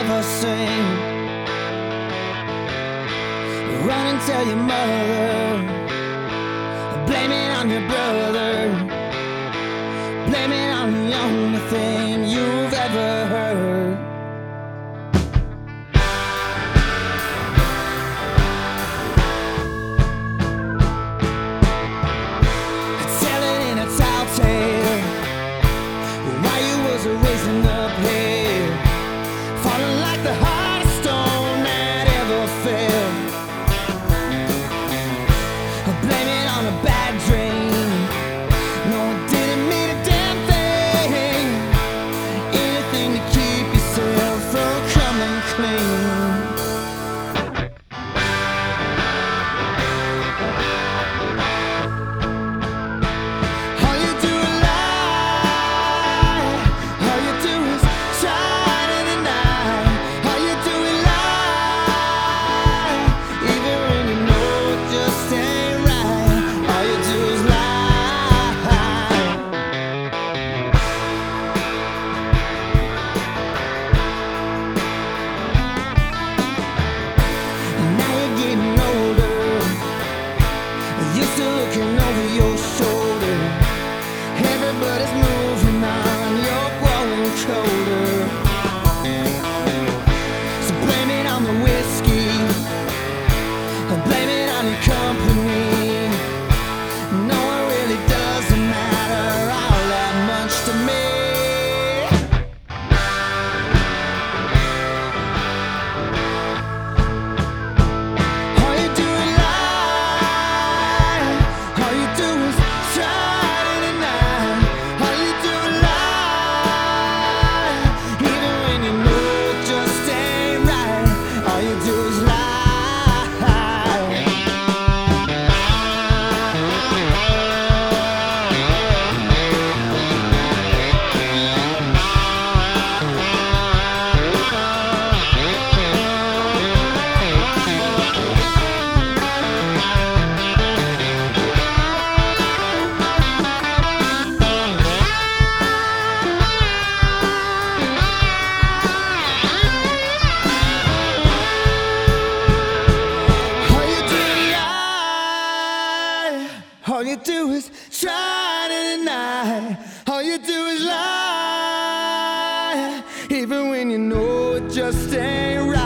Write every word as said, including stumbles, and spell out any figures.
ever seen. Run and tell your mother, blame it on your brother, blame it on the only thing you've ever heard. Tell it in a tall tale why you was raising up here, falling like the hardest stone that ever fell. Blame it on a bad dream. No, it didn't mean a damn thing. Anything to keep yourself from coming clean. All you do is lie. All you do is try to deny. All you do is lie, even when you know it just ain't right. All you do is lie. Now you're getting older, you're still looking over your shoulder. Everybody's moving on, you're growing colder. So blame it on the whiskey, blame it on your company. No, it really doesn't matter all that much to me. All you do is lie. All you do is try to deny. All you do is lie, even when you know it just ain't right. All you do is lie. All you do is try to deny. All you do is lie, even when you know it just ain't right.